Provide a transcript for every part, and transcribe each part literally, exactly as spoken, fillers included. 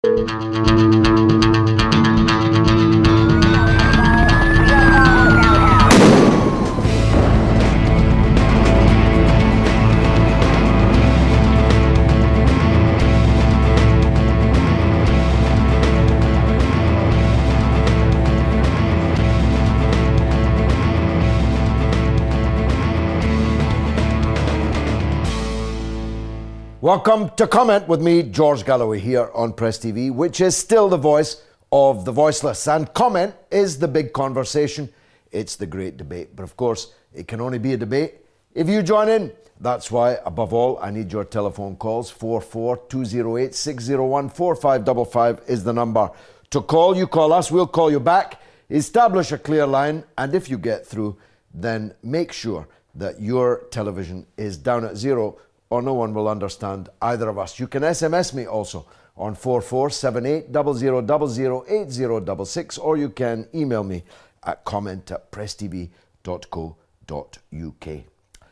Welcome to Comment with me, George Galloway, here on Press T V, which is still the voice of the voiceless. And Comment is the big conversation. It's the great debate. But of course, it can only be a debate if you join in. That's why, above all, I need your telephone calls. four four two zero eight six zero one four five five five is the number to call. You call us, we'll call you back. Establish a clear line. And if you get through, then make sure that your television is down at zero, or no one will understand either of us. You can S M S me also on four four seven eight zero zero zero zero eight zero six six, or you can email me at comment at press t v dot co dot u k.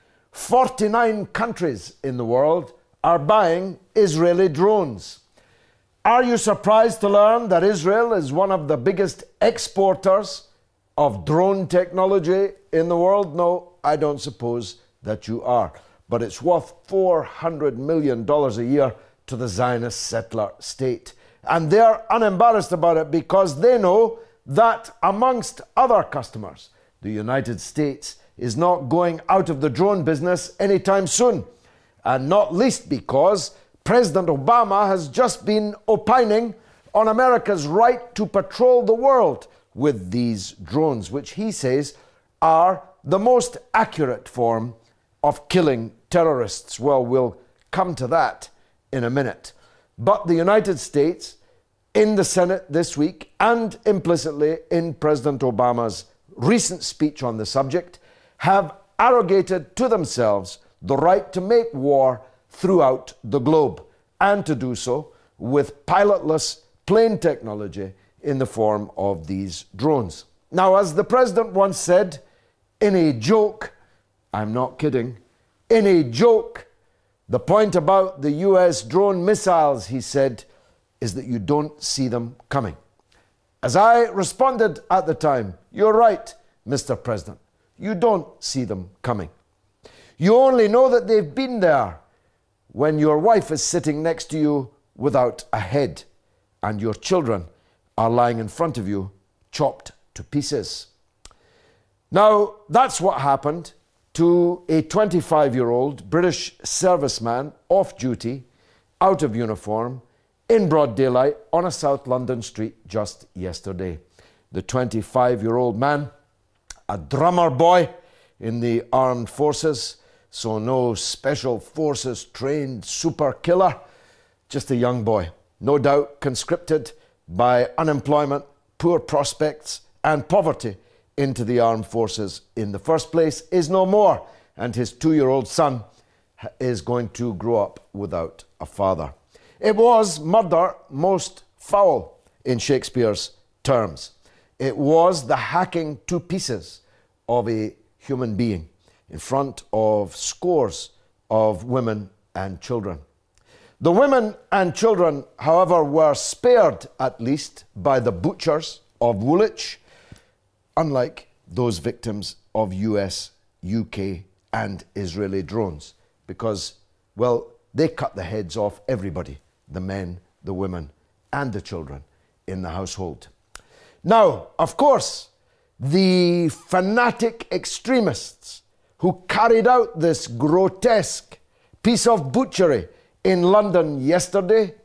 forty-nine countries in the world are buying Israeli drones. Are you surprised to learn that Israel is one of the biggest exporters of drone technology in the world? No, I don't suppose that you are. But it's worth four hundred million dollars a year to the Zionist settler state. And they're unembarrassed about it because they know that, amongst other customers, the United States is not going out of the drone business anytime soon. And not least because President Obama has just been opining on America's right to patrol the world with these drones, which he says are the most accurate form of killing terrorists. Well, we'll come to that in a minute. But the United States, in the Senate this week, and implicitly in President Obama's recent speech on the subject, have arrogated to themselves the right to make war throughout the globe, and to do so with pilotless plane technology in the form of these drones. Now, as the president once said, in a joke, I'm not kidding, in a joke, the point about the U S drone missiles, he said, is that you don't see them coming. As I responded at the time, you're right, Mister President, you don't see them coming. You only know that they've been there when your wife is sitting next to you without a head and your children are lying in front of you, chopped to pieces. Now, that's what happened to a twenty-five-year-old British serviceman off duty, out of uniform, in broad daylight on a South London street just yesterday. The twenty-five-year-old man, a drummer boy in the armed forces, so no special forces trained super killer, just a young boy, no doubt conscripted by unemployment, poor prospects and poverty into the armed forces in the first place, is no more, and his two-year-old son is going to grow up without a father. It was murder most foul in Shakespeare's terms. It was the hacking to pieces of a human being in front of scores of women and children. The women and children, however, were spared, at least, by the butchers of Woolwich, unlike those victims of U S, U K and Israeli drones, because, well, they cut the heads off everybody, the men, the women and the children in the household. Now, of course, the fanatic extremists who carried out this grotesque piece of butchery in London yesterday,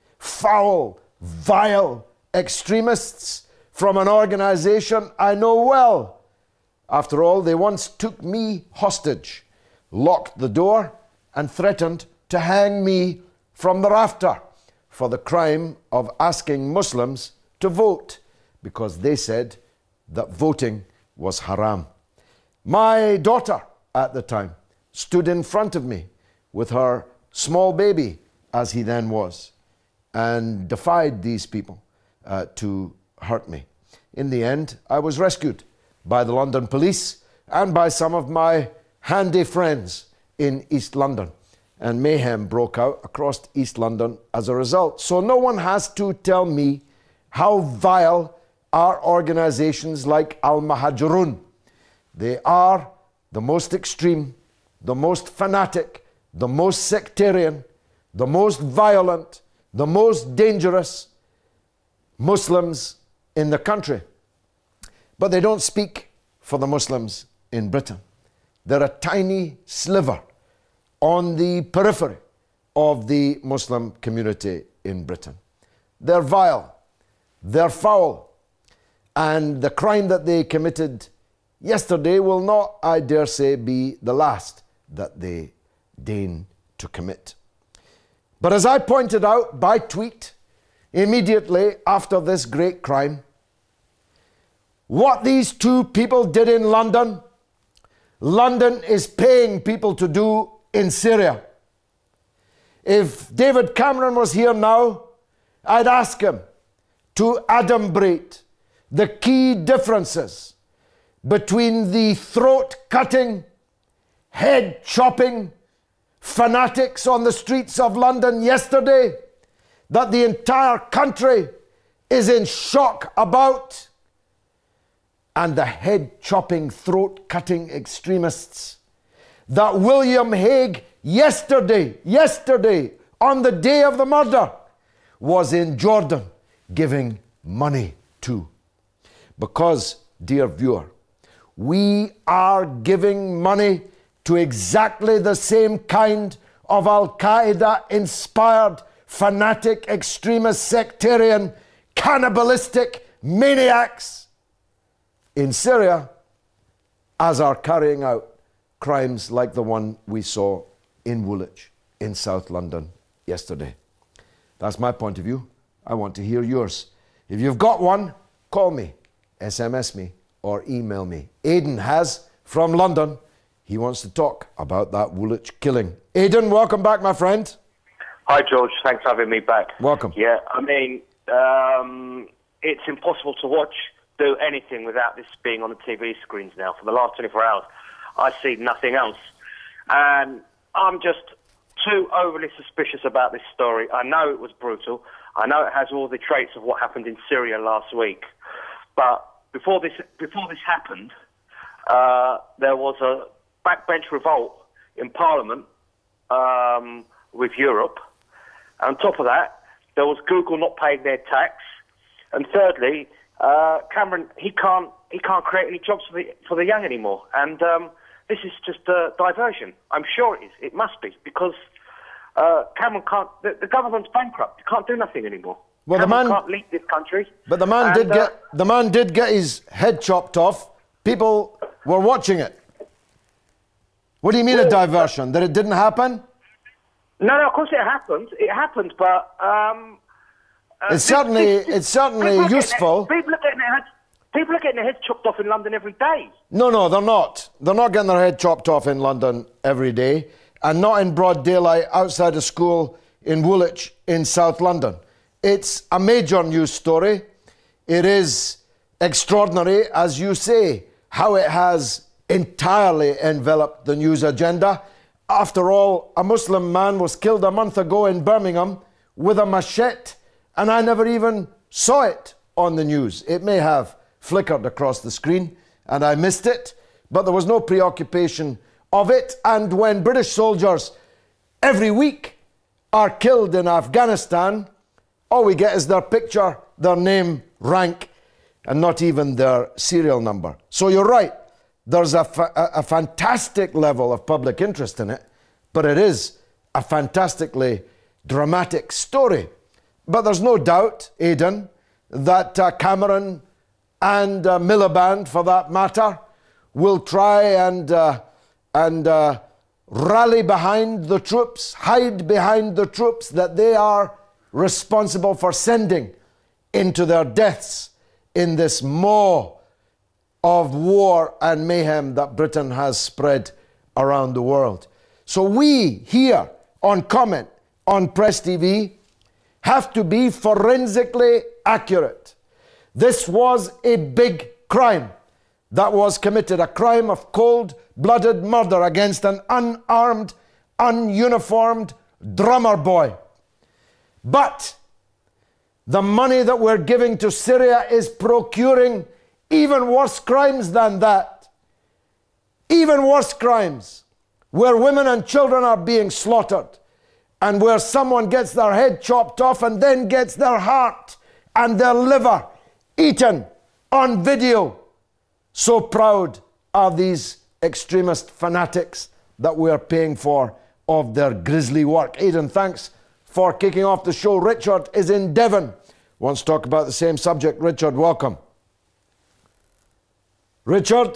foul, vile extremists from an organization I know well. After all, they once took me hostage, locked the door, and threatened to hang me from the rafter for the crime of asking Muslims to vote, because they said that voting was haram. My daughter at the time stood in front of me with her small baby, as he then was, and defied these people uh, to hurt me. In the end, I was rescued by the London police and by some of my handy friends in East London. and mayhem broke out across East London as a result. So no one has to tell me how vile are organizations like Al-Muhajirun. They are the most extreme, the most fanatic, the most sectarian, the most violent, the most dangerous Muslims in the country. But they don't speak for the Muslims in Britain. They're a tiny sliver on the periphery of the Muslim community in Britain. They're vile, they're foul, and the crime that they committed yesterday will not, I dare say, be the last that they deign to commit. But as I pointed out by tweet immediately after this great crime, what these two people did in London, London is paying people to do in Syria. If David Cameron was here now, I'd ask him to adumbrate the key differences between the throat-cutting, head-chopping fanatics on the streets of London yesterday that the entire country is in shock about, and the head-chopping, throat-cutting extremists that William Hague yesterday, yesterday, on the day of the murder, was in Jordan giving money to. Because, dear viewer, we are giving money to exactly the same kind of Al-Qaeda inspired, fanatic, extremist, sectarian, cannibalistic maniacs in Syria as are carrying out crimes like the one we saw in Woolwich in South London yesterday. That's my point of view. I want to hear yours. If you've got one, call me, S M S me, or email me. Aidan has from London. He wants to talk about that Woolwich killing. Aidan, welcome back, my friend. Hi, George. Thanks for having me back. Welcome. Yeah, I mean, um, it's impossible to watch, do anything without this being on the T V screens now. For the last twenty-four hours, I see nothing else. And I'm just too overly suspicious about this story. I know it was brutal. I know it has all the traits of what happened in Syria last week. But before this, before this happened, uh, there was a backbench revolt in Parliament um, with Europe. On top of that, there was Google not paying their tax. And thirdly, uh, Cameron, he can't he can't create any jobs for the for the young anymore. And um, this is just a diversion. I'm sure it is. It must be, because uh, Cameron can't. The, the government's bankrupt. He can't do nothing anymore. Well, Cameron the man can't lead this country. But the man and, did uh, get the man did get his head chopped off. People were watching it. What do you mean well, a diversion? That it didn't happen? No, no. Of course it happened. It happened, but um, uh, it's certainly this, this, it's certainly people useful. Their, people are getting their heads. People are getting their heads chopped off in London every day. No, no, they're not. They're not getting their head chopped off in London every day, and not in broad daylight outside a school in Woolwich in South London. It's a major news story. It is extraordinary, as you say, how it has entirely enveloped the news agenda. After all, a Muslim man was killed a month ago in Birmingham with a machete, and I never even saw it on the news. It may have flickered across the screen, and I missed it, but there was no preoccupation of it. And when British soldiers every week are killed in Afghanistan, all we get is their picture, their name, rank, and not even their serial number. So you're right, there's a, fa a fantastic level of public interest in it, but it is a fantastically dramatic story. But there's no doubt, Aidan, that uh, Cameron and uh, Miliband, for that matter, will try and, uh, and uh, rally behind the troops, hide behind the troops that they are responsible for sending into their deaths in this maw of war and mayhem that Britain has spread around the world. So we here on Comment, on Press T V, have to be forensically accurate. This was a big crime that was committed, a crime of cold-blooded murder against an unarmed, ununiformed drummer boy. But the money that we're giving to Syria is procuring even worse crimes than that. Even worse crimes, where women and children are being slaughtered, and where someone gets their head chopped off and then gets their heart and their liver eaten on video. So proud are these extremist fanatics that we are paying for of their grisly work. Aidan, thanks for kicking off the show. Richard is in Devon, wants to talk about the same subject. Richard, welcome. Richard?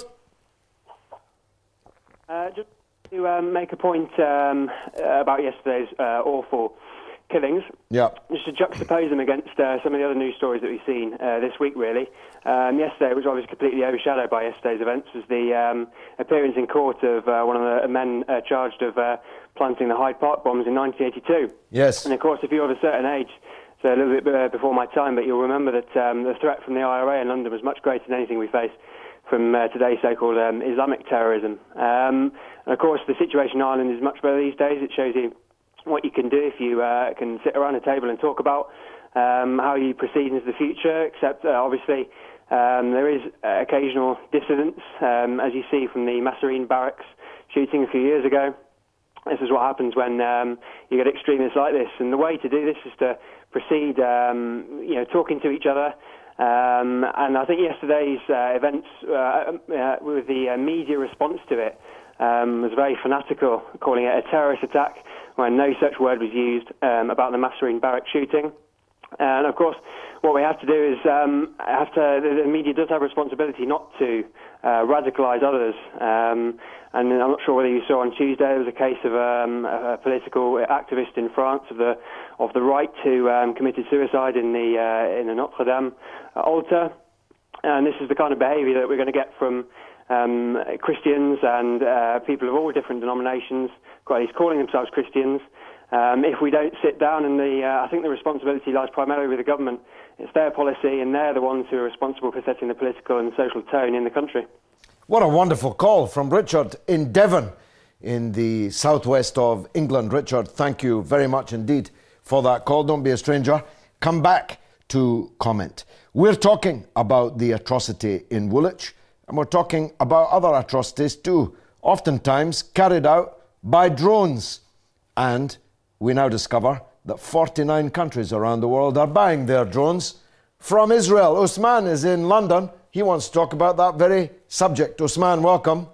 Uh, just to um, make a point um, about yesterday's uh, awful killings. Yeah. Just to juxtapose them against uh, some of the other news stories that we've seen uh, this week, really. Um, yesterday, which was completely overshadowed by yesterday's events, was the um, appearance in court of uh, one of the men uh, charged of uh, planting the Hyde Park bombs in nineteen eighty-two. Yes. And of course, if you're of a certain age, so a little bit before my time, but you'll remember that um, the threat from the I R A in London was much greater than anything we face from uh, today's so-called um, Islamic terrorism. Um, and of course, the situation in Ireland is much better these days. It shows you what you can do if you uh, can sit around a table and talk about um, how you proceed into the future, except uh, obviously um, there is uh, occasional dissidence, um, as you see from the Masserine barracks shooting a few years ago. This is what happens when um, you get extremists like this. And the way to do this is to proceed, um, you know, talking to each other. Um, and I think yesterday's uh, events, uh, uh, with the uh, media response to it, um, was very fanatical, calling it a terrorist attack, when no such word was used um, about the Masserine barrack shooting. And of course, what we have to do is um, have to. The media does have a responsibility not to uh, radicalise others. Um, and I'm not sure whether you saw on Tuesday there was a case of um, a political activist in France of the of the right who um, committed suicide in the uh, in the Notre Dame altar. And this is the kind of behaviour that we're going to get from um, Christians and uh, people of all different denominations, at least calling themselves Christians. Um, if we don't sit down, and the, uh, I think the responsibility lies primarily with the government. It's their policy, and they're the ones who are responsible for setting the political and social tone in the country. What a wonderful call from Richard in Devon, in the southwest of England. Richard, thank you very much indeed for that call. Don't be a stranger. Come back to comment. We're talking about the atrocity in Woolwich, and we're talking about other atrocities too, oftentimes carried out by drones. And we now discover that forty-nine countries around the world are buying their drones from Israel. Usman is in London. He wants to talk about that very subject. Usman, welcome.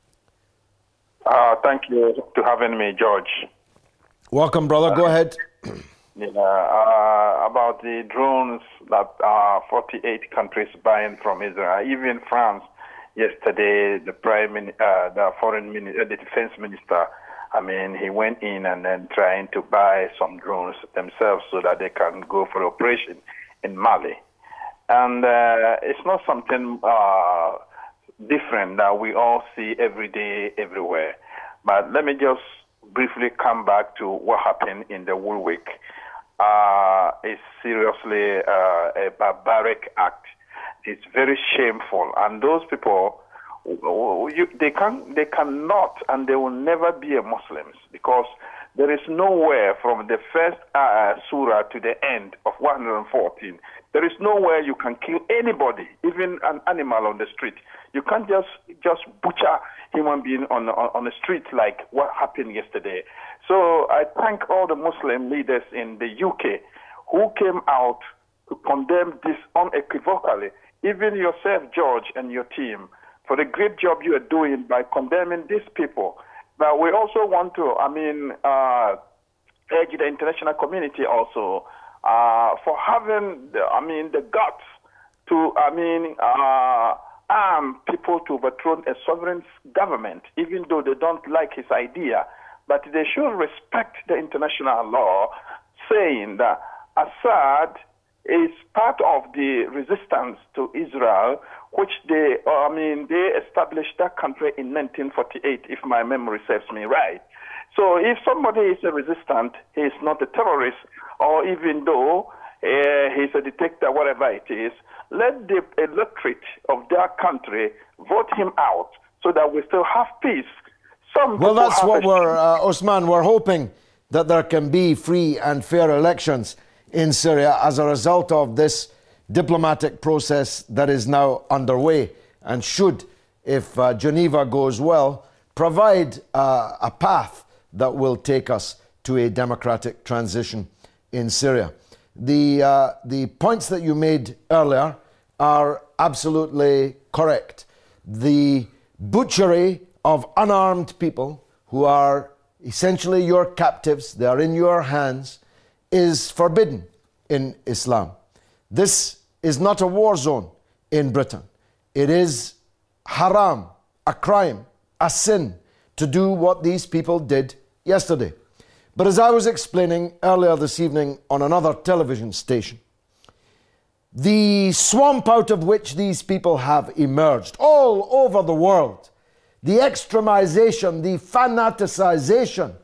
Uh, thank you for having me, George. Welcome, brother. Go ahead. Yeah, uh, about the drones that are forty-eight countries buying from Israel. Even France, yesterday, the prime, uh, the foreign minister, the defense minister, I mean, he went in and then trying to buy some drones themselves so that they can go for operation in Mali. And uh, it's not something uh, different that we all see every day, everywhere. But let me just briefly come back to what happened in the Woolwich. Uh, it's seriously uh, a barbaric act. It's very shameful. And those people, You, they can, they cannot, and they will never be a Muslims, because there is nowhere from the first uh, surah to the end of one hundred fourteen. There is nowhere you can kill anybody, even an animal on the street. You can't just just butcher human being on on, on the street like what happened yesterday. So I thank all the Muslim leaders in the U K who came out to condemn this unequivocally. Even yourself, George, and your team, for the great job you are doing by condemning these people. But we also want to, I mean, uh, urge the international community also uh, for having, the, I mean, the guts to, I mean, uh, arm people to overthrow a sovereign government, even though they don't like his idea. But they should respect the international law, saying that Assad is part of the resistance to Israel, which they, uh, I mean, they established that country in nineteen forty-eight, if my memory serves me right. So if somebody is a resistant, he is not a terrorist, or even though uh, he's a dictator, whatever it is, let the electorate of their country vote him out so that we still have peace. Some Well, people that's have what a- we're, uh, Osman, we're hoping that there can be free and fair elections in Syria as a result of this diplomatic process that is now underway, and should, if uh, Geneva goes well, provide uh, a path that will take us to a democratic transition in Syria. The, uh, the points that you made earlier are absolutely correct. The butchery of unarmed people who are essentially your captives, they are in your hands, is forbidden in Islam. This is not a war zone in Britain. It is haram, a crime, a sin to do what these people did yesterday. But as I was explaining earlier this evening on another television station, the swamp out of which these people have emerged all over the world, the extremization, the fanaticization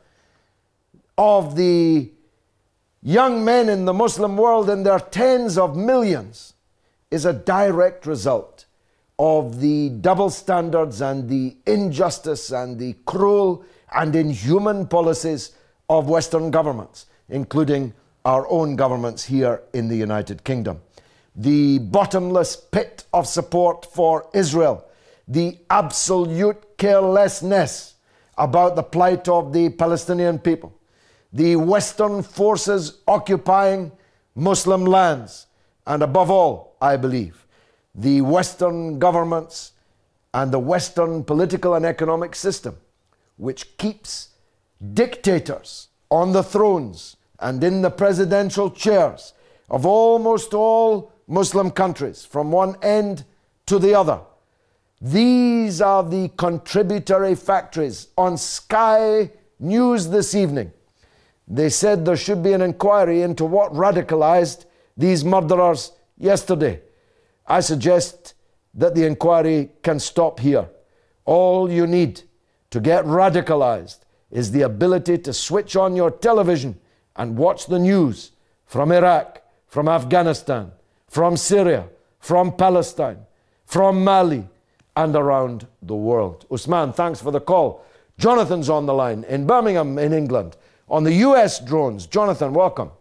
of the young men in the Muslim world in their tens of millions, is a direct result of the double standards and the injustice and the cruel and inhuman policies of Western governments, including our own governments here in the United Kingdom. The bottomless pit of support for Israel, the absolute carelessness about the plight of the Palestinian people, the Western forces occupying Muslim lands, and above all, I believe, the Western governments and the Western political and economic system, which keeps dictators on the thrones and in the presidential chairs of almost all Muslim countries from one end to the other. These are the contributory factories. On Sky News this evening, they said there should be an inquiry into what radicalized these murderers yesterday. I suggest that the inquiry can stop here. All you need to get radicalized is the ability to switch on your television and watch the news from Iraq, from Afghanistan, from Syria, from Palestine, from Mali, and around the world. Usman, thanks for the call. Jonathan's on the line in Birmingham, in England, on the U S drones. Jonathan, welcome.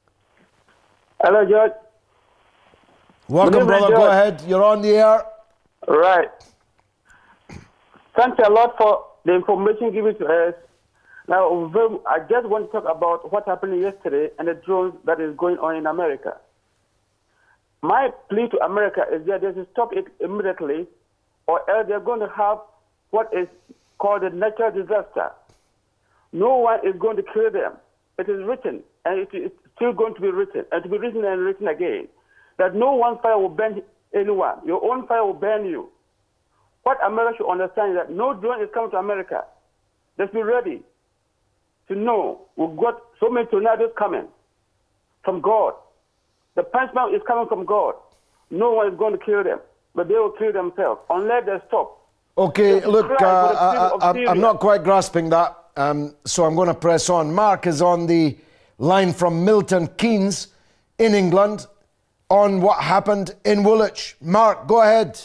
Hello, George. Welcome, brother. George. Go ahead. You're on the air. Right. Thanks a lot for the information given to us. Now, I just want to talk about what happened yesterday and the drones that is going on in America. My plea to America is that they should stop it immediately, or else they're going to have what is called a natural disaster. No one is going to kill them. It is written, and it is still going to be written, and to be written and written again, that no one fire will burn anyone. Your own fire will burn you. What America should understand is that no drone is coming to America. Let's be ready to know we've got so many tornadoes coming from God. The punishment is coming from God. No one is going to kill them, but they will kill themselves unless they stop. Okay, They look, cry uh, for the I, people of I, Syria. I'm not quite grasping that, um, so I'm going to press on. Mark is on the line from Milton Keynes in England on what happened in Woolwich. Mark, go ahead.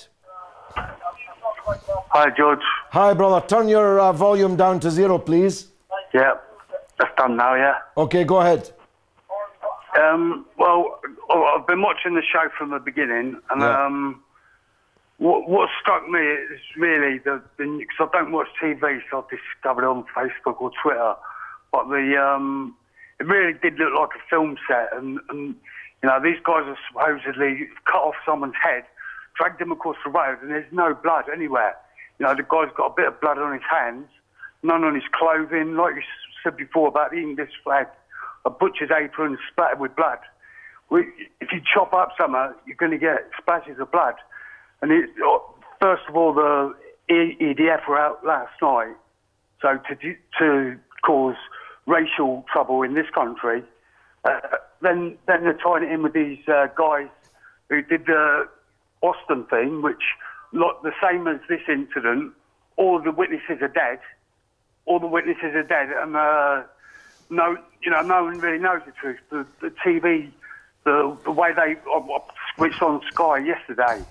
Hi, George. Hi, brother. Turn your uh, volume down to zero, please. Yeah, that's done now, yeah. Okay, go ahead. Um, well, I've been watching the show from the beginning, and Yeah. um, what, what struck me is really the, because I don't watch T V, so I've discovered it on Facebook or Twitter, but the um, it really did look like a film set, and, and you know, these guys are supposedly cut off someone's head, dragged him across the road, and there's no blood anywhere. You know, the guy's got a bit of blood on his hands, none on his clothing, like you said before about the English flag, a butcher's apron splattered with blood. We, if you chop up something, you're going to get splashes of blood. And it, first of all, the E D F were out last night, so to to cause racial trouble in this country. Uh, then then they're tying it in with these uh, guys who did the Austin thing, which, like the same as this incident, all the witnesses are dead. All the witnesses are dead, and uh, no, you know, no one really knows the truth. The, the T V, the the way they I switched on Sky yesterday,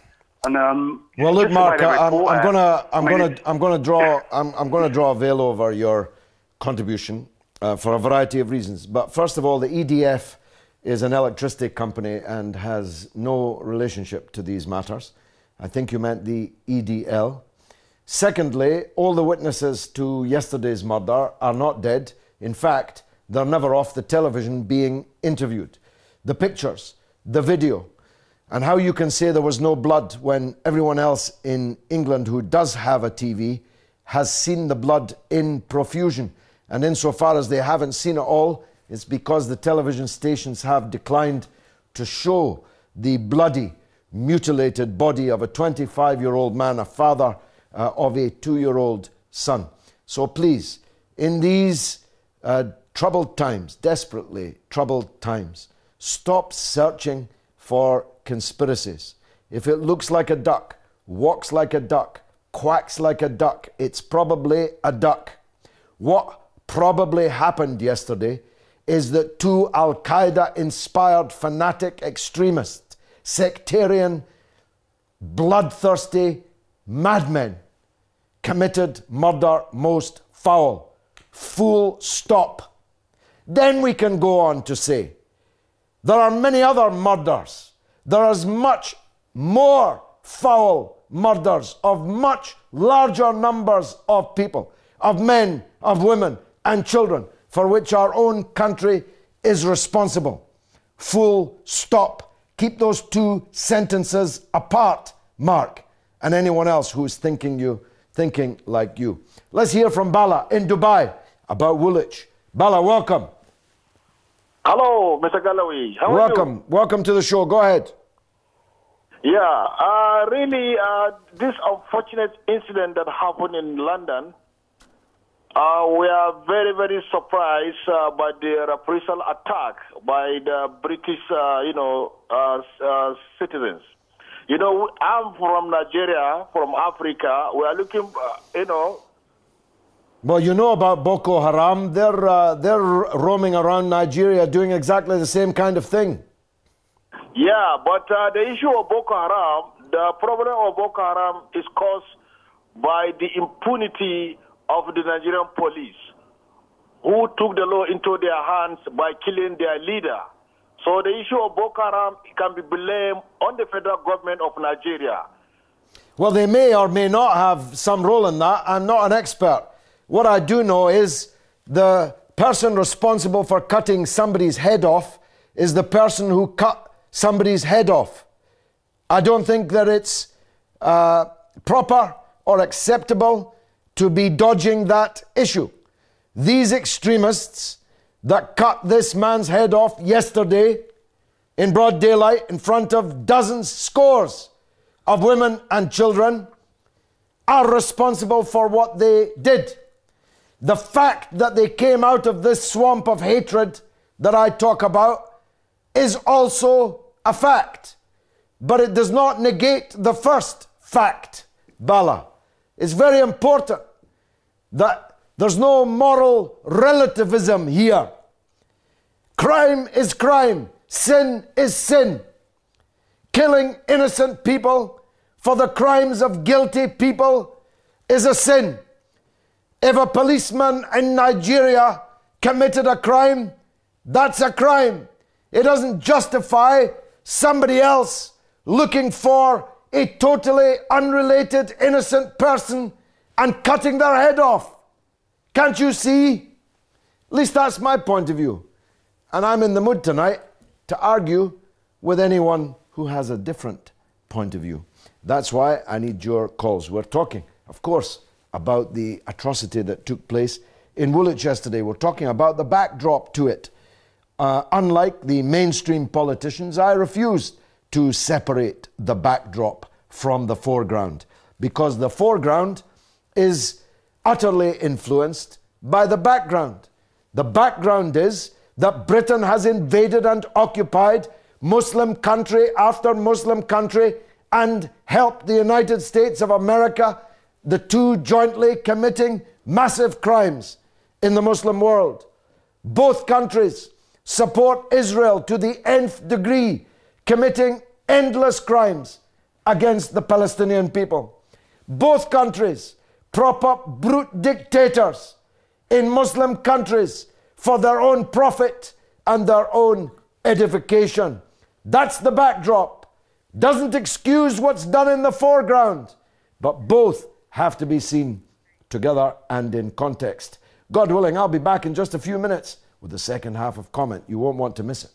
And um, well, look, just the way Mark, they I'm, report I'm it. gonna, I'm I mean, gonna, it's- I'm gonna draw, I'm, I'm gonna draw a veil over your contribution uh, for a variety of reasons. But first of all, the E D F is an electricity company and has no relationship to these matters. I think you meant the E D L. Secondly, all the witnesses to yesterday's murder are not dead. In fact, they're never off the television being interviewed. The pictures, the video, and how you can say there was no blood when everyone else in England who does have a T V has seen the blood in profusion. And insofar as they haven't seen it all, it's because the television stations have declined to show the bloody, mutilated body of a twenty-five-year-old man, a father uh, of a two-year-old son. So please, in these uh, troubled times, desperately troubled times, stop searching for conspiracies. If it looks like a duck, walks like a duck, quacks like a duck, it's probably a duck. What probably happened yesterday is that two Al-Qaeda-inspired fanatic extremists, sectarian, bloodthirsty madmen, committed murder most foul. Full stop. Then we can go on to say, there are many other murders. There is much more foul murders of much larger numbers of people, of men, of women, and children, for which our own country is responsible. Full stop. Keep those two sentences apart, Mark, and anyone else who's thinking you, thinking like you. Let's hear from Bala in Dubai about Woolwich. Bala, welcome. Hello, Mister Galloway. How welcome. are you? Welcome to the show. Go ahead. Yeah, uh, really, uh, this unfortunate incident that happened in London, uh, we are very, very surprised uh, by the reprisal attack by the British, uh, you know, uh, uh, citizens. You know, I'm from Nigeria, from Africa. We are looking, uh, you know. Well, you know about Boko Haram. They're, uh, they're roaming around Nigeria doing exactly the same kind of thing. Yeah, but uh, the issue of Boko Haram, the problem of Boko Haram is caused by the impunity of the Nigerian police, who took the law into their hands by killing their leader. So the issue of Boko Haram can be blamed on the federal government of Nigeria. Well, they may or may not have some role in that. I'm not an expert. What I do know is the person responsible for cutting somebody's head off is the person who cut somebody's head off. I don't think that it's uh, proper or acceptable to be dodging that issue. These extremists that cut this man's head off yesterday in broad daylight in front of dozens, scores of women and children are responsible for what they did. The fact that they came out of this swamp of hatred that I talk about is also a fact, but it does not negate the first fact, Bala. It's very important that there's no moral relativism here. Crime is crime. Sin is sin. Killing innocent people for the crimes of guilty people is a sin. If a policeman in Nigeria committed a crime, that's a crime. It doesn't justify somebody else looking for a totally unrelated innocent person and cutting their head off. Can't you see? At least that's my point of view. And I'm in the mood tonight to argue with anyone who has a different point of view. That's why I need your calls. We're talking, of course, about the atrocity that took place in Woolwich yesterday. We're talking about the backdrop to it. Uh, unlike the mainstream politicians, I refuse to separate the backdrop from the foreground, because the foreground is utterly influenced by the background. The background is that Britain has invaded and occupied Muslim country after Muslim country and helped the United States of America, the two jointly committing massive crimes in the Muslim world. Both countries support Israel to the nth degree, committing endless crimes against the Palestinian people. Both countries prop up brute dictators in Muslim countries for their own profit and their own edification. That's the backdrop. Doesn't excuse what's done in the foreground, but both have to be seen together and in context. God willing, I'll be back in just a few minutes with the second half of Comment. You won't want to miss it.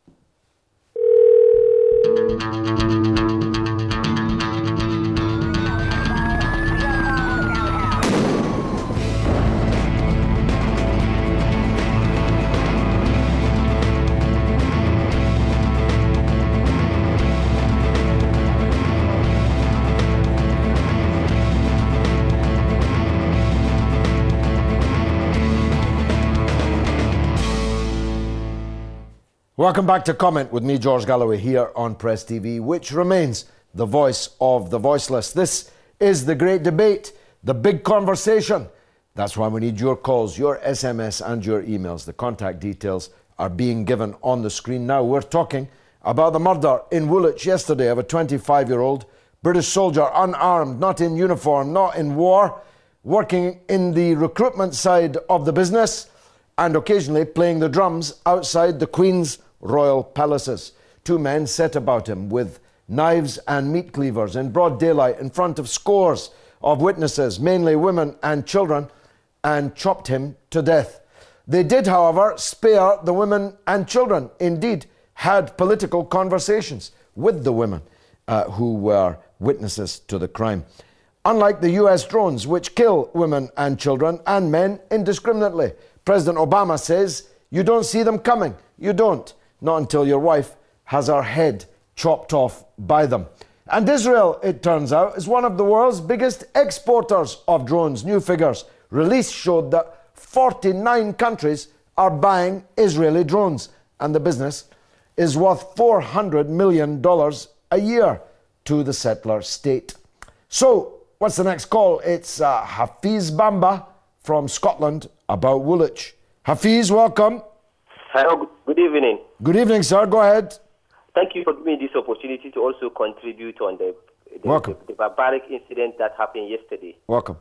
Welcome back to Comment with me, George Galloway, here on Press T V, which remains the voice of the voiceless. This is the great debate, the big conversation. That's why we need your calls, your S M S and your emails. The contact details are being given on the screen now. We're talking about the murder in Woolwich yesterday of a twenty-five-year-old British soldier, unarmed, not in uniform, not in war, working in the recruitment side of the business and occasionally playing the drums outside the Queen's royal palaces. Two men set about him with knives and meat cleavers in broad daylight in front of scores of witnesses, mainly women and children, and chopped him to death. They did, however, spare the women and children, indeed had political conversations with the women uh, who were witnesses to the crime. Unlike the U S drones, which kill women and children and men indiscriminately, President Obama says, you don't see them coming. You don't. Not until your wife has her head chopped off by them. And Israel, it turns out, is one of the world's biggest exporters of drones. New figures released showed that forty-nine countries are buying Israeli drones. And the business is worth four hundred million dollars a year to the settler state. So, what's the next call? It's uh, Hafiz Bamba from Scotland about Woolwich. Hafiz, welcome. Hello, good evening. Good evening, sir. Go ahead. Thank you for giving me this opportunity to also contribute on the, the, Welcome. the, the barbaric incident that happened yesterday. Welcome.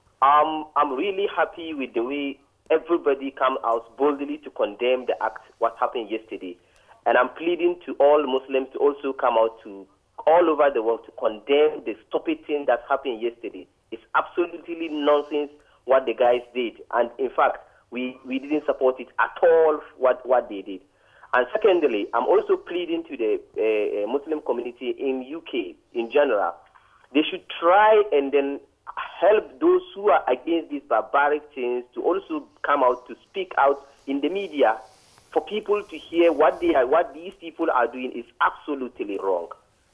Um, I'm really happy with the way everybody came out boldly to condemn the act, what happened yesterday. And I'm pleading to all Muslims to also come out to all over the world to condemn the stupid thing that happened yesterday. It's absolutely nonsense what the guys did. And in fact, we, we didn't support it at all, what, what they did. And secondly, I'm also pleading to the uh, Muslim community in U K in general. They should try and then help those who are against these barbaric things to also come out to speak out in the media for people to hear what they are, what these people are doing is absolutely wrong.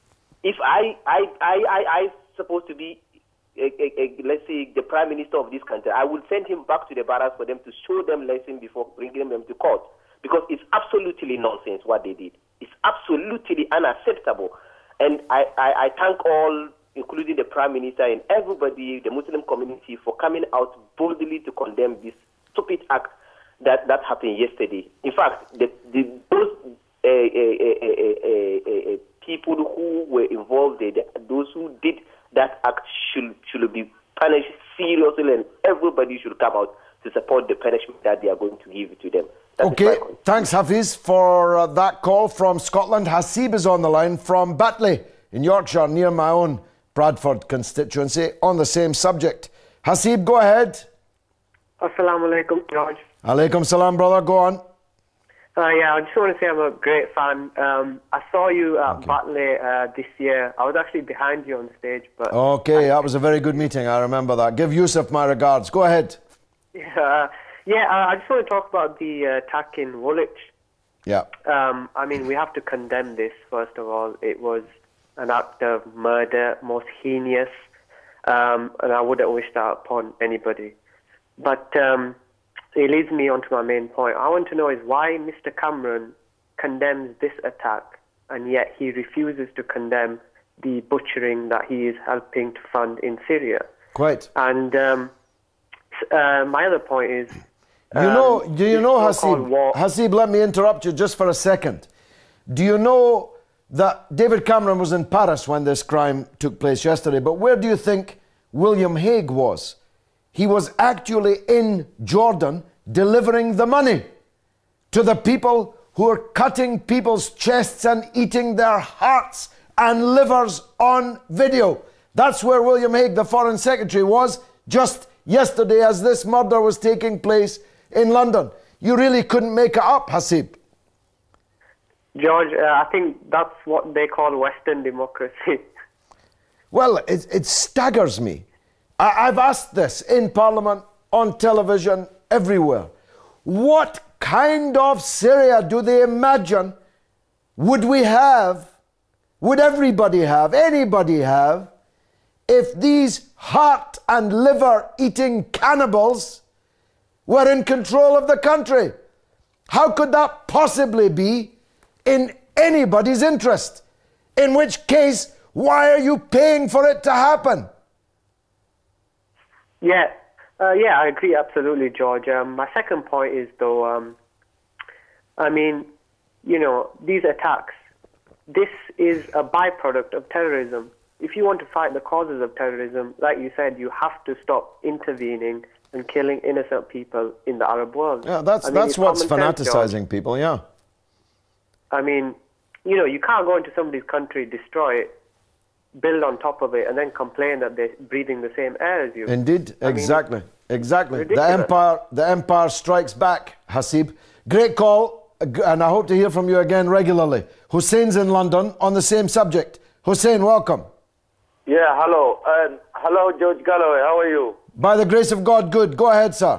If I, I, I, I, I supposed to be A, a, a, let's say, the Prime Minister of this country, I will send him back to the barracks for them to show them lesson before bringing them to court. Because it's absolutely nonsense what they did. It's absolutely unacceptable. And I, I, I thank all, including the Prime Minister and everybody, the Muslim community, for coming out boldly to condemn this stupid act that, that happened yesterday. In fact, the, the, those uh, uh, uh, uh, uh, people who were involved, those who did that act should should be punished seriously, and everybody should come out to support the punishment that they are going to give to them. That okay, thanks Hafiz for uh, that call from Scotland. Hasib is on the line from Batley in Yorkshire, near my own Bradford constituency, on the same subject. Hasib, go ahead. Assalamu alaikum, George. Alaikum salam, brother, go on. Uh, yeah, I just want to say I'm a great fan. Um, I saw you at okay. Batley uh, this year. I was actually behind you on stage. But okay, I, that was a very good meeting. I remember that. Give Yusuf my regards. Go ahead. Yeah, yeah. Uh, I just want to talk about the uh, attack in Woolwich. Yeah. Um, I mean, we have to condemn this, first of all. It was an act of murder, most heinous, um, and I wouldn't wish that upon anybody. But Um, it leads me on to my main point. I want to know is why Mister Cameron condemns this attack and yet he refuses to condemn the butchering that he is helping to fund in Syria. Quite. And um, uh, my other point is... You know, um, do you know, Hasib, Hasib, let me interrupt you just for a second. Do you know that David Cameron was in Paris when this crime took place yesterday, but where do you think William Hague was? He was actually in Jordan delivering the money to the people who are cutting people's chests and eating their hearts and livers on video. That's where William Hague, the Foreign Secretary, was just yesterday as this murder was taking place in London. You really couldn't make it up, Hasib. George, uh, I think that's what they call Western democracy. Well, it, it staggers me. I, I've asked this in Parliament, on television, everywhere. What kind of Syria do they imagine would we have, would everybody have, anybody have, if these heart and liver eating cannibals were in control of the country? How could that possibly be in anybody's interest? In which case, why are you paying for it to happen? Yeah, uh, yeah, I agree absolutely, George. Um, my second point is, though, um, I mean, you know, these attacks, this is a byproduct of terrorism. If you want to fight the causes of terrorism, like you said, you have to stop intervening and killing innocent people in the Arab world. Yeah, that's, I mean, that's what's fanaticizing fanaticizing people, yeah. I mean, you know, you can't go into somebody's country, destroy it, build on top of it, and then complain that they're breathing the same air as you. Indeed, I exactly, mean, exactly. The ridiculous. empire, the empire strikes back, Hasib. Great call, and I hope to hear from you again regularly. Hussein's in London on the same subject. Hussein, welcome. Yeah, hello. Uh, hello, George Galloway. How are you? By the grace of God, good. Go ahead, sir.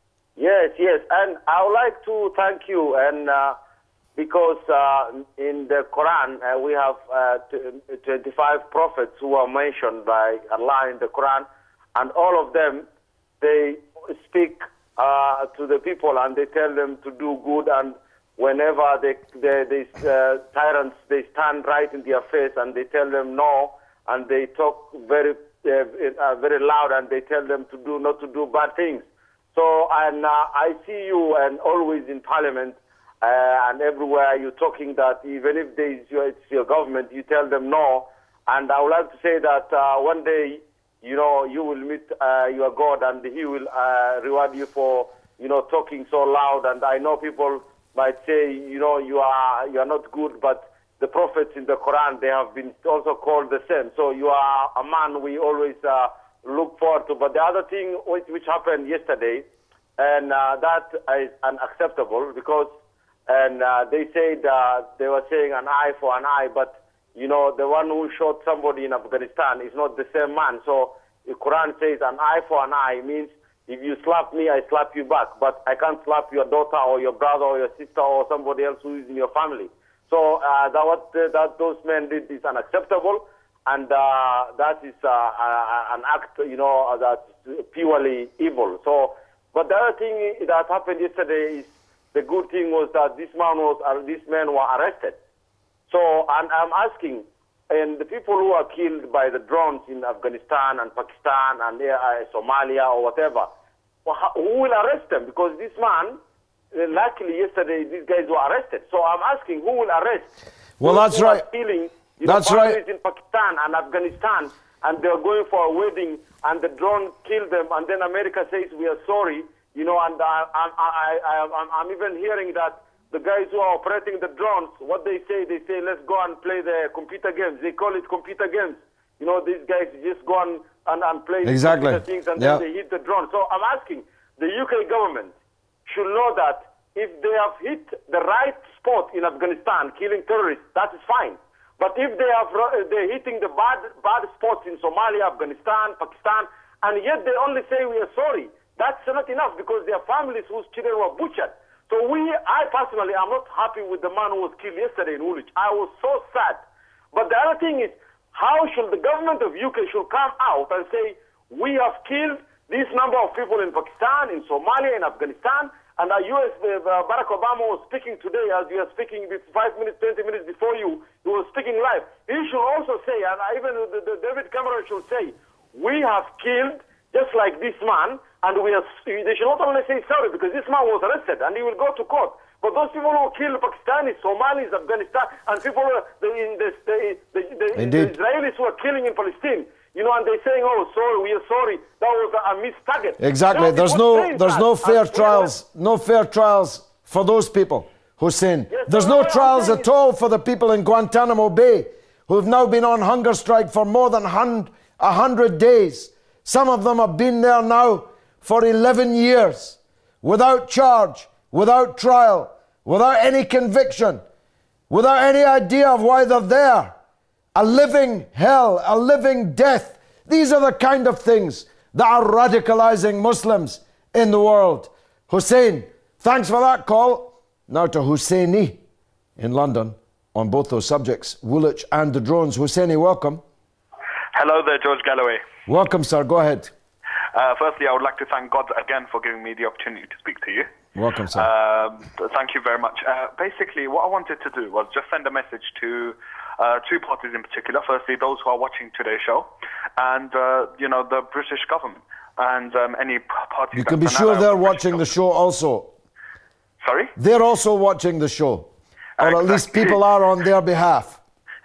Yes, yes. And I would like to thank you, and uh, because uh, in the Quran uh, we have uh, twenty-five prophets who are mentioned by Allah in the Quran, and all of them, they speak uh, to the people and they tell them to do good, and whenever they, they, these uh, tyrants, they stand right in their face and they tell them no, and they talk very uh, uh, very loud, and they tell them to do not to do bad things. So, and uh, I see you and always in Parliament uh, and everywhere you're talking that even if there is your, it's your government, you tell them no. And I would like to say that uh, one day, you know, you will meet uh, your God, and He will uh, reward you for, you know, talking so loud. And I know people might say, you know, you are you are not good, but the prophets in the Quran, they have been also called the same. So you are a man we always uh, look forward to. But the other thing which, which happened yesterday, and uh, that is unacceptable, because and uh, they said uh, they were saying an eye for an eye, but you know the one who shot somebody in Afghanistan is not the same man. So the Quran says an eye for an eye means if you slap me, I slap you back, but I can't slap your daughter or your brother or your sister or somebody else who is in your family. So uh, that what uh, that those men did is unacceptable, and uh, that is uh, uh, an act, you know, that's purely evil. So, but the other thing that happened yesterday is the good thing was that this man was, uh, these men were arrested. So, and I'm asking, and the people who are killed by the drones in Afghanistan and Pakistan and uh, Somalia or whatever, well, how, who will arrest them? Because this man. Luckily, yesterday, these guys were arrested. So I'm asking, who will arrest? Well, those that's who right. Are stealing, you that's know, right. in Pakistan and Afghanistan, and they're going for a wedding, and the drone killed them, and then America says we are sorry, you know. And I, I, I, I, I'm, I'm even hearing that the guys who are operating the drones, what they say, they say, let's go and play the computer games. They call it computer games. You know, these guys just go and, and, and play exactly. computer things, and yeah. then they hit the drone. So I'm asking, the U K government should know that if they have hit the right spot in Afghanistan, killing terrorists, that is fine. But if they have, they're hitting the bad, bad spots in Somalia, Afghanistan, Pakistan, and yet they only say we are sorry, that's not enough, because there are families whose children were butchered. So we, I personally, am not happy with the man who was killed yesterday in Woolwich. I was so sad. But the other thing is, how should the government of U K should come out and say, we have killed this number of people in Pakistan, in Somalia, in Afghanistan, and our U S Uh, Barack Obama was speaking today, as you are speaking five minutes, twenty minutes before you, he was speaking live. He should also say, and even the, the David Cameron should say, we have killed just like this man, and we are, they should not only say sorry, because this man was arrested and he will go to court, But those people who kill Pakistanis, Somalis, Afghanistan, and people uh, the, in the, the, the, the, the Israelis who are killing in Palestine, you know, and they're saying, "Oh, sorry, we are sorry. That was a, a missed target." Exactly. No, there's no, there's no fair trials, no fair trials for those people, Hussein. Yes, there's no, no no, trials at all for the people in Guantanamo Bay who have now been on hunger strike for more than a hundred days. Some of them have been there now for eleven years, without charge, without trial, without any conviction, without any idea of why they're there. A living hell, a living death. These are the kind of things that are radicalizing Muslims in the world. Hussein, thanks for that call. Now to Husseini in London on both those subjects, Woolwich and the drones. Husseini, welcome. Hello there, George Galloway. Welcome, sir. Go ahead. Uh, firstly, I would like to thank God again for giving me the opportunity to speak to you. Welcome, sir. Uh, thank you very much. Uh, basically, what I wanted to do was just send a message to uh, two parties in particular. Firstly, those who are watching today's show, and uh, you know, the British government and um, any parties. You can be sure they're watching the show also. Sorry? They're also watching the show, or exactly. at least people are on their behalf.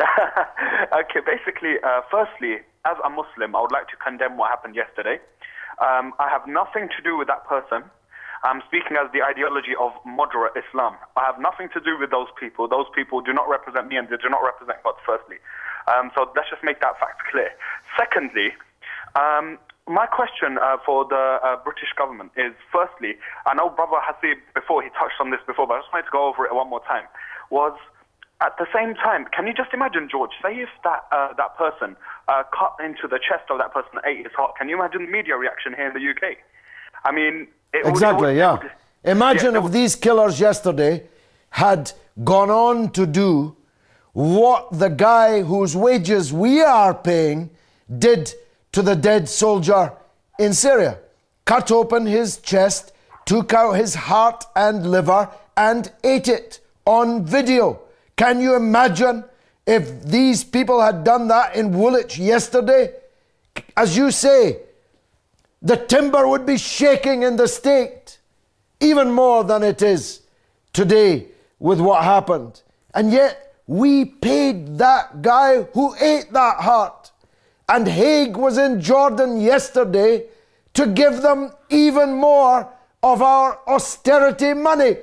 Okay, basically, uh, firstly, as a Muslim, I would like to condemn what happened yesterday. Um, I have nothing to do with that person. I'm speaking as the ideology of moderate Islam. I have nothing to do with those people. Those people do not represent me and they do not represent God, firstly. Um, so let's just make that fact clear. Secondly, um, my question uh, for the uh, British government is, firstly, I know Brother Hasib before, he touched on this before, but I just wanted to go over it one more time, was at the same time, can you just imagine, George, say if that uh, that person uh, cut into the chest of that person and ate his heart, can you imagine the media reaction here in the U K? I mean... It exactly, would, it yeah. would, Imagine yeah, if would, these killers yesterday had gone on to do what the guy whose wages we are paying did to the dead soldier in Syria. Cut open his chest, took out his heart and liver and ate it on video. Can you imagine if these people had done that in Woolwich yesterday? As you say, the timber would be shaking in the state, even more than it is today with what happened. And yet we paid that guy who ate that heart. And Haig was in Jordan yesterday to give them even more of our austerity money.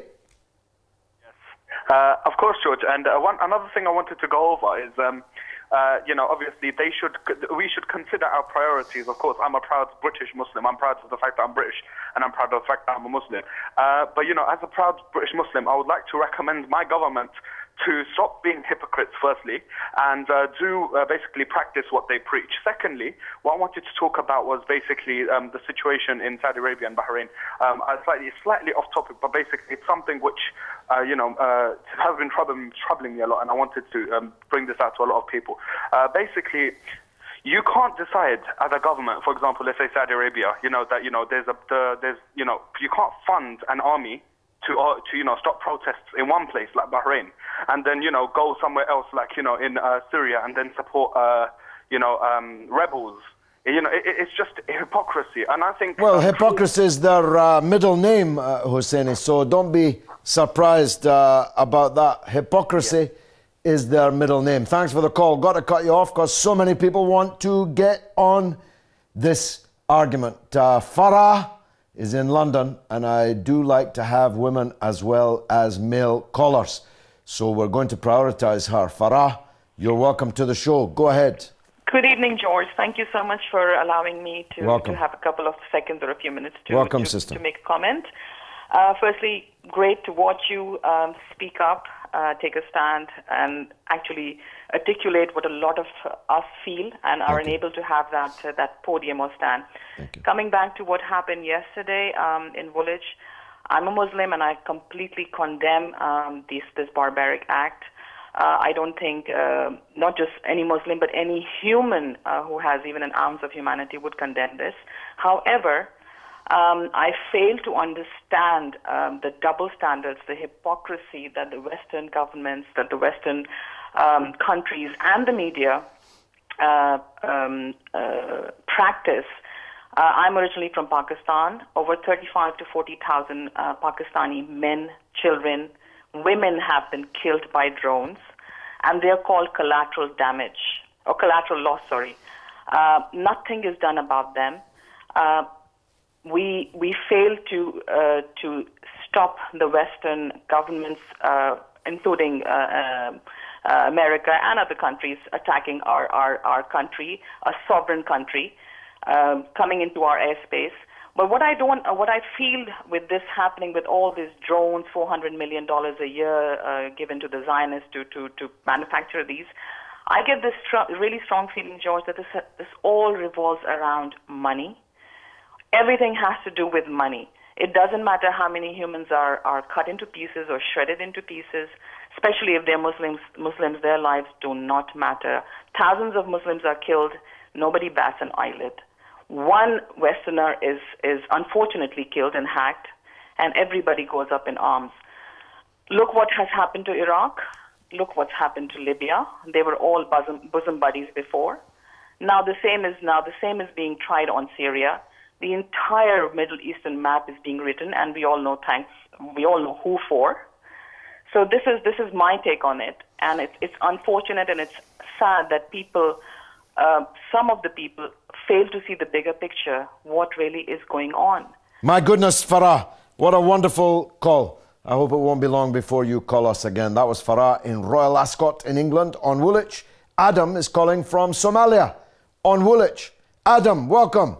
Uh, of course, George. And uh, one, another thing I wanted to go over is, um, uh, you know, obviously they should, we should consider our priorities. Of course, I'm a proud British Muslim. I'm proud of the fact that I'm British, and I'm proud of the fact that I'm a Muslim. Uh, but, you know, as a proud British Muslim, I would like to recommend my government to stop being hypocrites, firstly, and uh, do uh, basically practice what they preach. Secondly, what I wanted to talk about was basically um, the situation in Saudi Arabia and Bahrain. Um, uh, slightly, slightly off topic, but basically it's something which, uh, you know, uh, has been troubling, troubling me a lot, and I wanted to um, bring this out to a lot of people. Uh, basically, you can't decide as a government, for example, let's say Saudi Arabia, you know, that, you know, there's a, the, there's, you know, you can't fund an army to, uh, to, you know, stop protests in one place like Bahrain, and then, you know, go somewhere else like, you know, in uh, Syria, and then support, uh, you know, um, rebels. You know, it, it's just hypocrisy, and I think... Well, um, hypocrisy is their uh, middle name, uh, Husseini, so don't be surprised uh, about that. Hypocrisy yeah. is their middle name. Thanks for the call. Got to cut you off because so many people want to get on this argument. Uh, Farah is in London, and I do like to have women as well as male callers. So we're going to prioritize her. Farah, you're welcome to the show. Go ahead. Good evening, George. Thank you so much for allowing me to, to have a couple of seconds or a few minutes to, welcome, to, sister. to make a comment. Uh, firstly, great to watch you um, speak up, uh, take a stand, and actually articulate what a lot of us feel and are unable to have that uh, that podium or stand. Coming back to what happened yesterday um, in Woolwich, I'm a Muslim and I completely condemn um, this, this barbaric act. Uh, I don't think uh, not just any Muslim, but any human uh, who has even an ounce of humanity would condemn this. However, um, I fail to understand um, the double standards, the hypocrisy that the Western governments, that the Western um, countries and the media uh, um, uh, practice. Uh, I'm originally from Pakistan. Over thirty-five to forty thousand uh, Pakistani men, children, women have been killed by drones, and they're called collateral damage, or collateral loss, sorry. Uh, nothing is done about them. Uh, we we fail to uh, to stop the Western governments, uh, including uh, uh, uh, America and other countries, attacking our, our, our country, a sovereign country, uh, coming into our airspace. But what I don't, uh, what I feel with this happening, with all these drones, four hundred million dollars a year uh, given to the Zionists to, to, to manufacture these, I get this str- really strong feeling, George, that this, this all revolves around money. Everything has to do with money. It doesn't matter how many humans are, are cut into pieces or shredded into pieces, especially if they're Muslims. Muslims, their lives do not matter. Thousands of Muslims are killed. Nobody bats an eyelid. One Westerner is, is unfortunately killed and hacked, and everybody goes up in arms. Look what has happened to Iraq. Look what's happened to Libya. They were all bosom, bosom buddies before. Now the same is now the same is being tried on Syria. The entire Middle Eastern map is being written, and we all know thanks. We all know who for. So this is this is my take on it, and it's it's unfortunate and it's sad that people, uh, some of the people, fail to see the bigger picture. What really is going on? My goodness, Farah, what a wonderful call. I hope it won't be long before you call us again. That was Farah in Royal Ascot in England on Woolwich. Adam is calling from Somalia on Woolwich. Adam, welcome.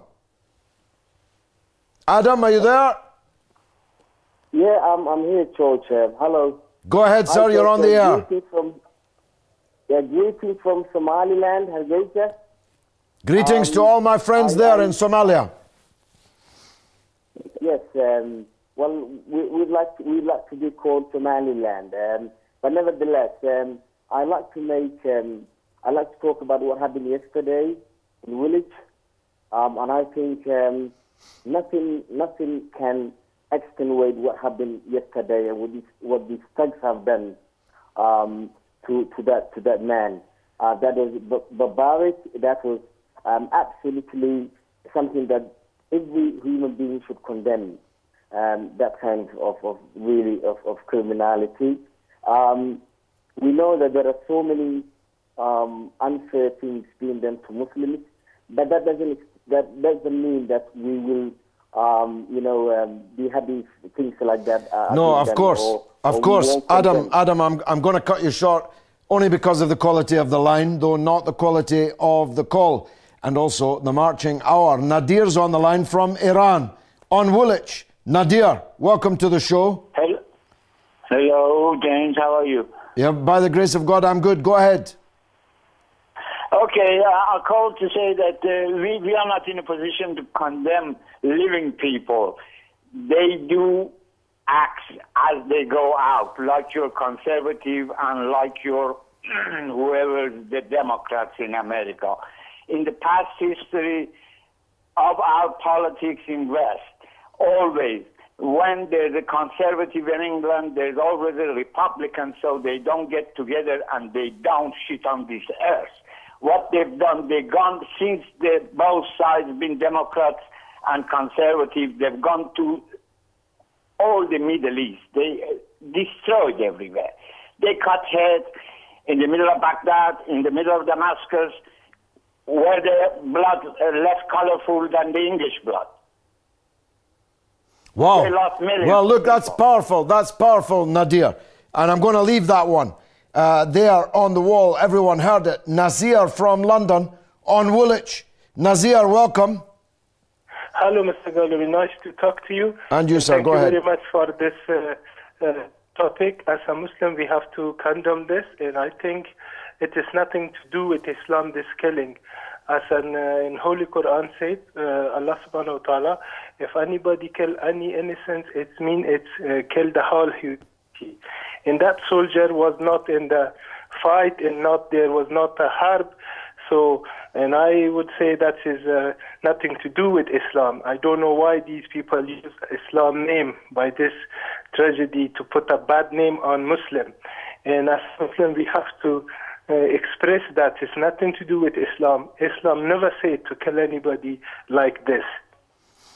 Adam, are you there? Yeah, I'm, I'm here, George. Uh, hello. Go ahead, sir. Hi, You're on the air. Greeting from, yeah, greeting from Somaliland, Hargeisa. Greetings um, to all my friends I, there I, in Somalia. Yes. Um, well, we, we'd like to, we'd like to be called Somaliland, um, but nevertheless, um, I like to make um, I like to talk about what happened yesterday in Woolwich, um, and I think um, nothing nothing can extenuate what happened yesterday and what these, what these thugs have done um, to to that to that man. Uh, that was b- barbaric. That was um, absolutely something that every human being should condemn. Um, that kind of, of really of, of criminality. Um, we know that there are so many um, unfair things being done to Muslims, but that doesn't that doesn't mean that we will, um, you know, um, be having things like that. Uh, no, of course, or, of or course, Adam. Adam, I'm I'm going to cut you short only because of the quality of the line, though not the quality of the call, and also the marching hour. Nadir's on the line from Iran on Woolwich. Nadir, welcome to the show. Hello, hello, James. How are you? Yeah, by the grace of God, I'm good. Go ahead. Okay, uh, I called to say that uh, we, we are not in a position to condemn living people. They do act as they go out, like your conservative and like your whoever the Democrats in America. In the past history of our politics in West, always, when there's a conservative in England, there's always a Republican, so they don't get together and they don't shit on this earth. What they've done, they've gone, since they, both sides been Democrats and conservative, they've gone to all the Middle East. They uh, destroyed everywhere. They cut heads in the middle of Baghdad, in the middle of Damascus, where the blood uh, less colorful than the English blood. Wow. They lost millions. Well, look, that's powerful. That's powerful, Nadir. And I'm going to leave that one uh, there on the wall. Everyone heard it. Nazir from London on Woolwich. Nazir, welcome. Hello, Mister Galloway. Nice to talk to you. And you, sir. Thank Go you ahead. very much for this uh, uh, topic. As a Muslim, we have to condemn this, and I think it is nothing to do with Islam, this killing. As an, uh, in Holy Quran said, uh, Allah subhanahu wa ta'ala, if anybody kill any innocent, it means it's uh, kill the whole humanity. And that soldier was not in the fight, and not there was not a harb. So, and I would say that is uh, nothing to do with Islam. I don't know why these people use Islam name by this tragedy to put a bad name on Muslim. And as Muslim, we have to uh, express that it's nothing to do with Islam. Islam never said to kill anybody like this.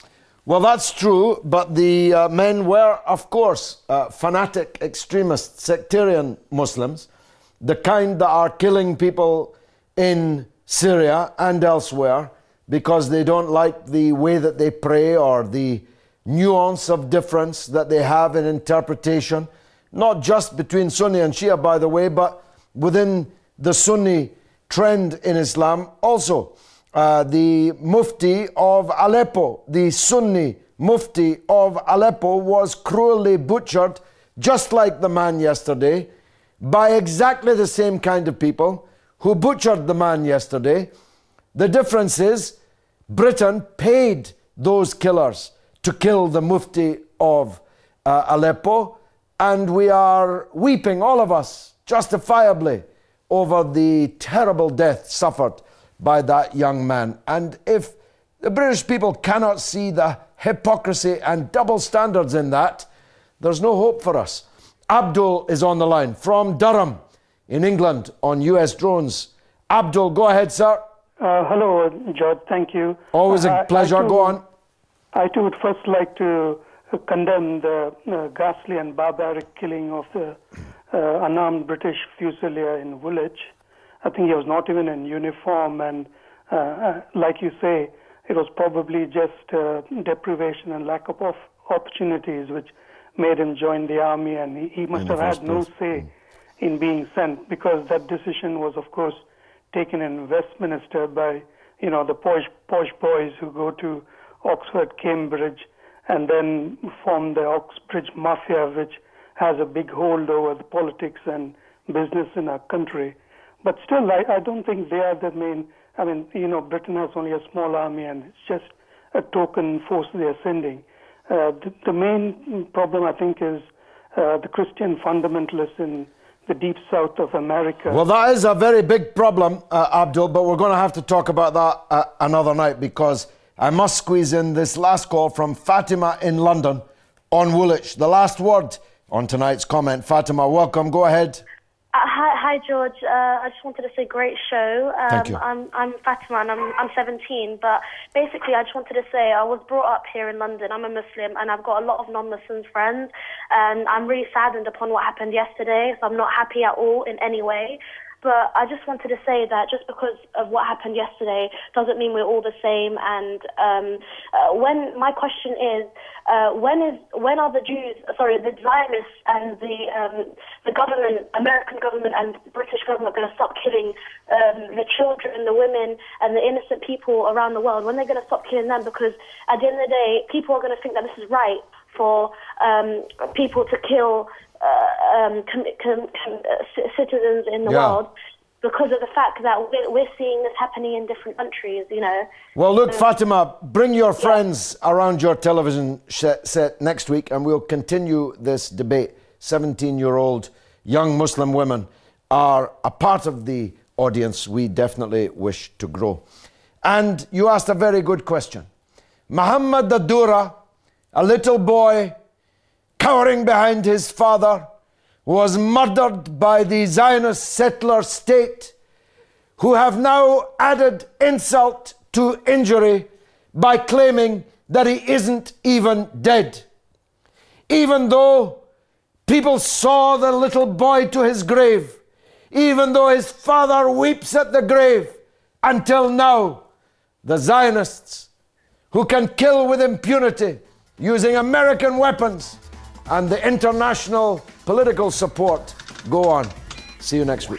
Well, that's true, but the uh, men were, of course, uh, fanatic, extremist, sectarian Muslims, the kind that are killing people in Syria and elsewhere because they don't like the way that they pray or the nuance of difference that they have in interpretation, not just between Sunni and Shia, by the way, but within the Sunni trend in Islam also. Uh, the Mufti of Aleppo, the Sunni Mufti of Aleppo, was cruelly butchered, just like the man yesterday, by exactly the same kind of people who butchered the man yesterday. The difference is Britain paid those killers to kill the Mufti of uh, Aleppo, and we are weeping, all of us, justifiably, over the terrible death suffered by that young man. And if the British people cannot see the hypocrisy and double standards in that, there's no hope for us. Abdul is on the line from Durham in England on U S drones. Abdul, go ahead, sir. Uh, hello, George. Thank you. Always a uh, pleasure. I too, go on. I too would first like to condemn the uh, ghastly and barbaric killing of the uh, unarmed British Fusilier in Woolwich. I think he was not even in uniform, and uh, uh, like you say, it was probably just uh, deprivation and lack of opportunities which made him join the army, and he, he must have had no say in being sent, because that decision was, of course, taken in Westminster by, you know, the posh, posh boys who go to Oxford, Cambridge, and then form the Oxbridge Mafia, which has a big hold over the politics and business in our country. But still, I, I don't think they are the main. I mean, you know, Britain has only a small army, and it's just a token force they are sending. Uh, the, the main problem, I think, is uh, the Christian fundamentalists in the deep south of America. Well, that is a very big problem, uh, Abdul, but we're going to have to talk about that uh, another night, because I must squeeze in this last call from Fatima in London on Woolwich. The last word on tonight's comment. Fatima, welcome. Go ahead. Uh, hi, hi, George. Uh, I just wanted to say, great show. Um, Thank you. I'm, I'm Fatima, and I'm, I'm seventeen. But basically, I just wanted to say, I was brought up here in London. I'm a Muslim, and I've got a lot of non-Muslim friends. And I'm really saddened upon what happened yesterday. So I'm not happy at all in any way. But I just wanted to say that just because of what happened yesterday doesn't mean we're all the same. And um, uh, when my question is, uh, when is when are the Jews, sorry, the Zionists and the um, the government, American government and British government, going to stop killing um, the children, the women, and the innocent people around the world? When they're going to stop killing them? Because at the end of the day, people are going to think that this is right for um, people to kill Uh, um, com com com uh, citizens in the yeah. world, because of the fact that we're, we're seeing this happening in different countries, you know. Well, look, um, Fatima, bring your friends yeah. around your television set next week, and we'll continue this debate. seventeen-year-old young Muslim women are a part of the audience we definitely wish to grow. And you asked a very good question. Muhammad Dadura, a little boy cowering behind his father, was murdered by the Zionist settler state, who have now added insult to injury by claiming that he isn't even dead. Even though people saw the little boy to his grave, even though his father weeps at the grave, until now, the Zionists, who can kill with impunity using American weapons and the international political support, go on. See you next week.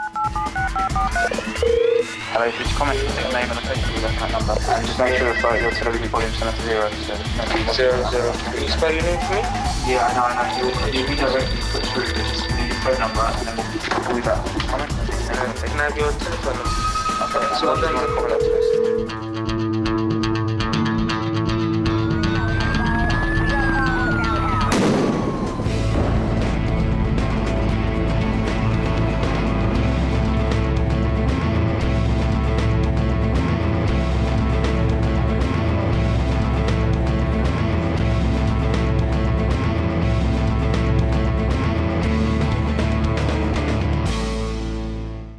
Hello, if you comment, take your name and a picture with that number. And just make sure that your television volume's set to zero. So zero, zero. Can you spell your name for me? Yeah, I know, I know. You'll, you'll be directly put through, but just leave your phone number and then we'll call you back. Comment. And then can I have your telephone number? Okay, so I'll send you a comment after this.